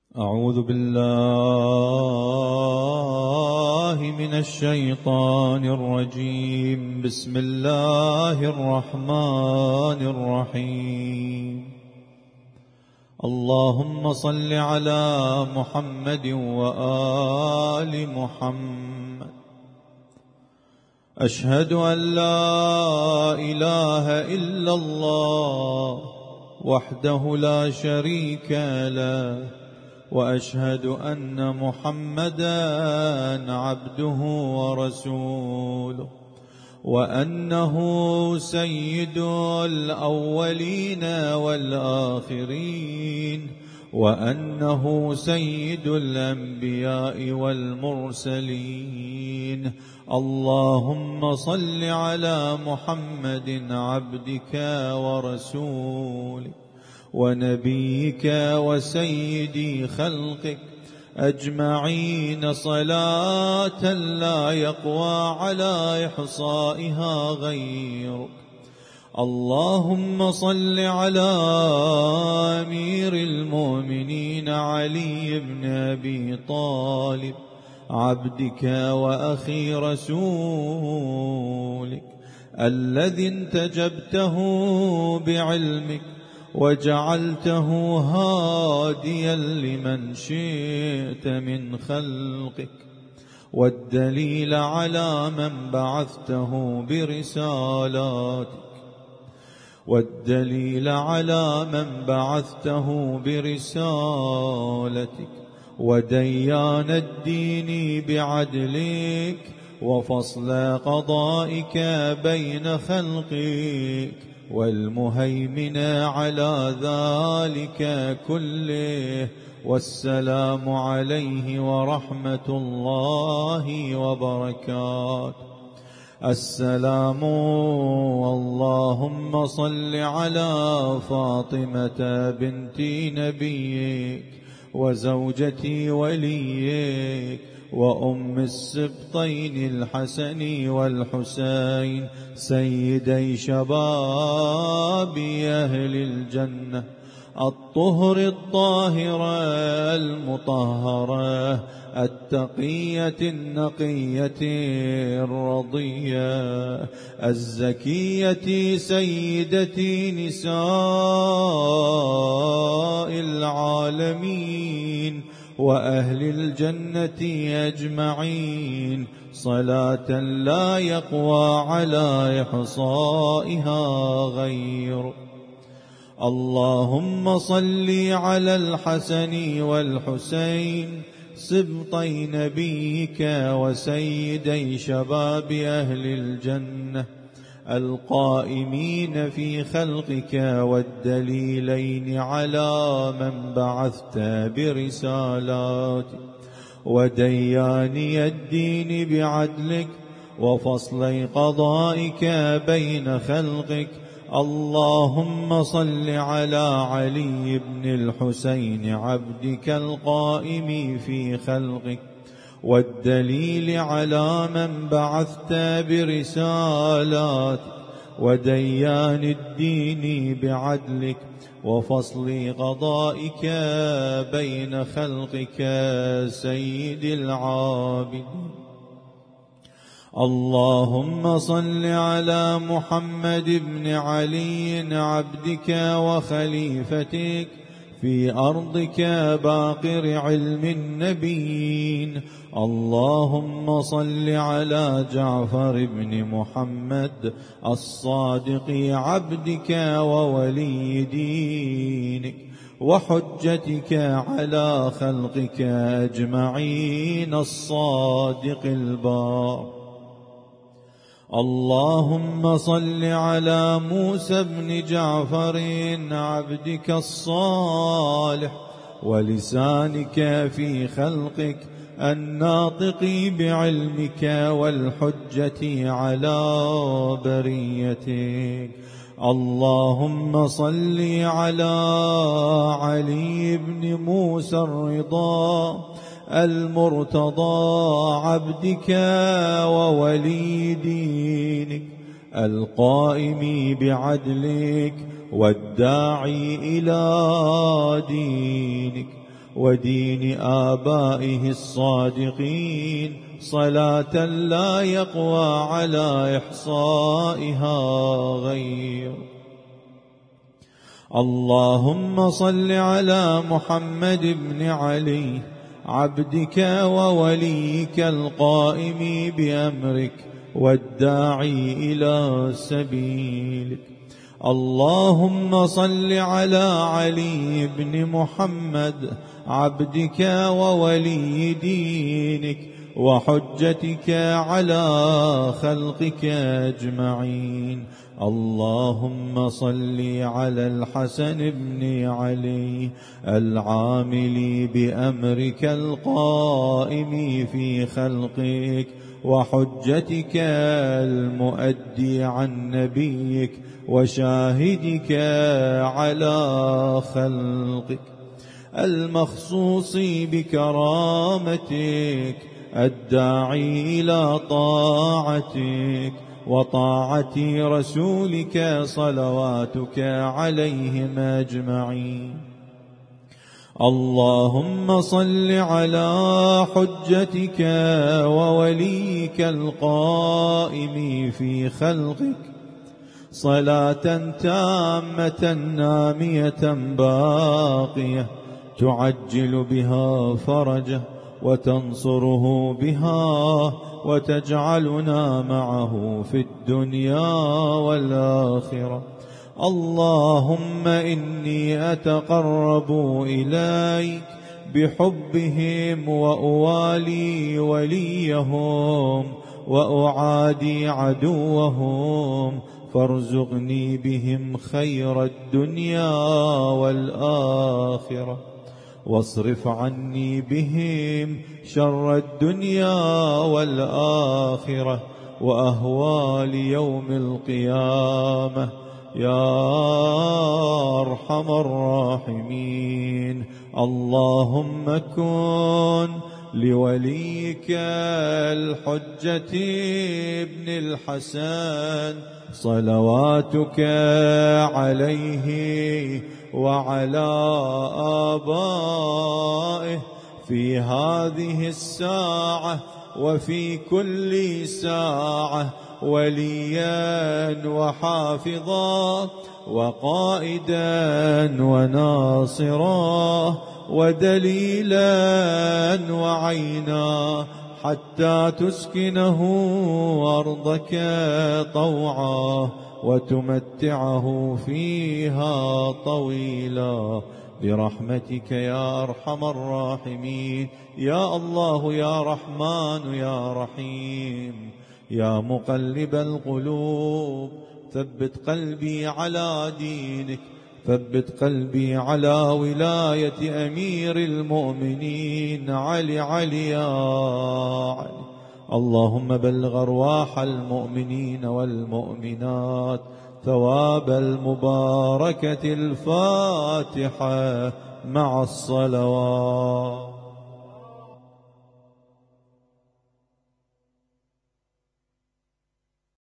أعوذ بالله من الشيطان الرجيم. بسم الله الرحمن الرحيم. اللهم صل على محمد وآل محمد. أشهد أن لا إله إلا الله وحده لا شريك له، وأشهد أن محمدًا عبده ورسوله، وأنه سيد الأولين والآخرين، وأنه سيد الأنبياء والمرسلين. اللهم صل على محمد عبدك ورسولك ونبيك وسيد خلقك أجمعين صلاة لا يقوى على إحصائها غيرك. اللهم صل على أمير المؤمنين علي بن أبي طالب عبدك وأخي رسولك، الذي انتجبته بعلمك وجعلته هاديا لمن شئت من خلقك، والدليل على من بعثته برسالتك، وديان الدين بعدلك، وفصل قضائك بين خلقك، والمهيمن على ذلك كله. والسلام عليه ورحمة الله وبركاته. السلام. اللهم صل على فاطمة بنت نبيك وزوجة وليك وأم السبطين الحسن والحسين، سيدي شباب أهل الجنة، الطهر الطاهرة المطهرة، التقية النقية الرضية الزكية، سيدتي نساء العالمين وأهل الجنة أجمعين، صلاة لا يقوى على إحصائها غير. اللهم صل على الحسن والحسين سبطي نبيك وسيدي شباب أهل الجنة، القائمين في خلقك، والدليلين على من بعثت برسالاتك، ودياني الدين بعدلك، وفصل قضائك بين خلقك. اللهم صل على علي بن الحسين عبدك القائم في خلقك، والدليل على من بعثت برسالاتك، وديان الدين بعدلك، وفصل قضائك بين خلقك، سيد العابدين. اللهم صل على محمد بن علي عبدك وخليفتك في أرضك باقر علم النبيين. اللهم صل على جعفر بن محمد الصادق عبدك وولي دينك وحجتك على خلقك أجمعين، الصادق البار. اللهم صل على موسى بن جعفر عبدك الصالح ولسانك في خلقك الناطق بعلمك والحجة على بريتك. اللهم صل على علي بن موسى الرضا المرتضى عبدك وولي دينك القائم بعدلك والداعي إلى دينك ودين آبائه الصادقين صلاة لا يقوى على إحصائها غير. اللهم صل على محمد بن علي عبدك ووليك القائم بأمرك والداعي إلى سبيلك. اللهم صل على علي بن محمد عبدك وولي دينك وحجتك على خلقك أجمعين. اللهم صل على الحسن بن علي العامل بأمرك القائم في خلقك وحجتك المؤدي عن نبيك وشاهدك على خلقك المخصوص بكرامتك الداعي إلى طاعتك وطاعة رسولك صلواتك عليهم أجمعين. اللهم صل على حجتك ووليك القائم في خلقك صلاة تامة نامية باقية تعجل بها فرجه وتنصره بها وتجعلنا معه في الدنيا والآخرة. اللهم إني أتقرب إليك بحبهم وأوالي وليهم وأعادي عدوهم، فارزقني بهم خير الدنيا والآخرة، واصرف عني بهم شر الدنيا والآخرة وأهوال يوم القيامة يا أرحم الراحمين. اللهم كن لوليك الحجة ابن الحسن صلواتك عليه وعلى آبائه في هذه الساعة وفي كل ساعة وليا وحافظا وقائدا وناصرا ودليلا وعينا، حتى تسكنه أرضك طوعا وتمتعه فيها طويلا برحمتك يا أرحم الراحمين. يا الله يا رحمن يا رحيم يا مقلب القلوب، ثبت قلبي على دينك، ثبت قلبي على ولاية أمير المؤمنين علي يا علي. اللهم بلغ أرواح المؤمنين والمؤمنات ثواب المباركة الفاتحة مع الصلوات.